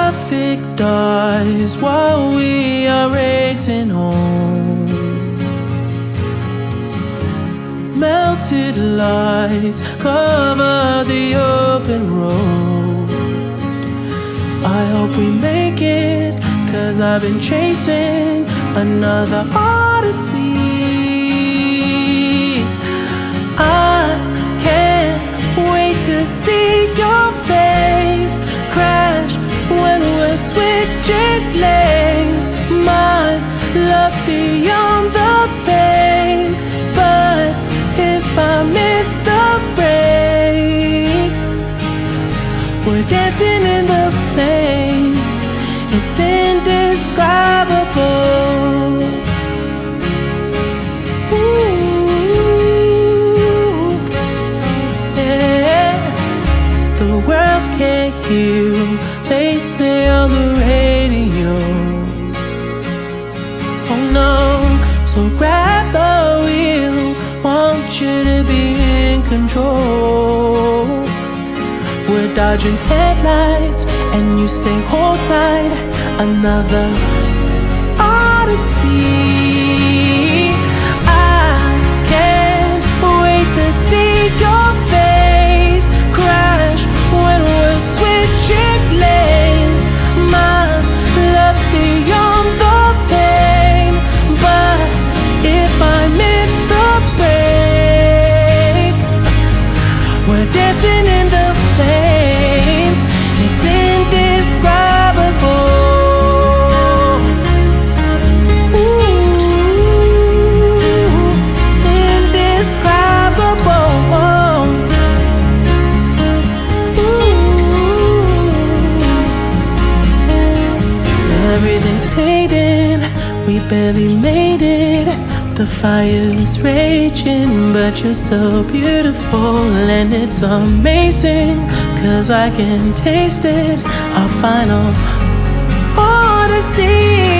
traffic dies while we are racing home. Melted lights cover the open road. I hope we make it, 'cause I've been chasing another odyssey. I can't wait to see your face crash when we're switching lanes. My love's beyond the pain, but if I miss the break, we're dancing in the flames. It's indescribable. Ooh, yeah. The world can't hear you, they say on the radio. Oh no, so grab the wheel, want you to be in control. We're dodging headlights, and you say hold tight, another odyssey. I can't wait to see your face crash when we're switching lanes. My love's beyond the pain, but if I miss the break, we're dancing in the flames. It's indescribable. Ooh, indescribable. Ooh, everything's fading, we barely made it. The fire's raging, but you're still beautiful, and it's amazing, 'cause I can taste it. Our final odyssey.